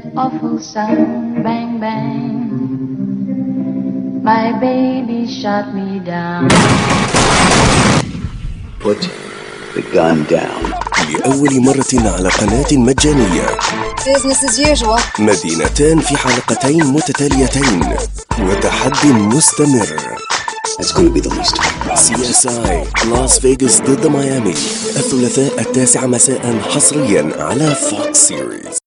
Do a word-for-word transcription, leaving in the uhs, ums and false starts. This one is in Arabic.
awful sound, bang, bang. My baby shot me down. Put the gun down. لأول مرة على قناة مجانية. Business as usual. مدينتان في حلقتين متتاليتين وتحدي مستمر. That's going to be the least. سي إس آي لاس فيغاس ضد ميامي الثلاثاء التاسع مساء حصريا على فوكس سيريز.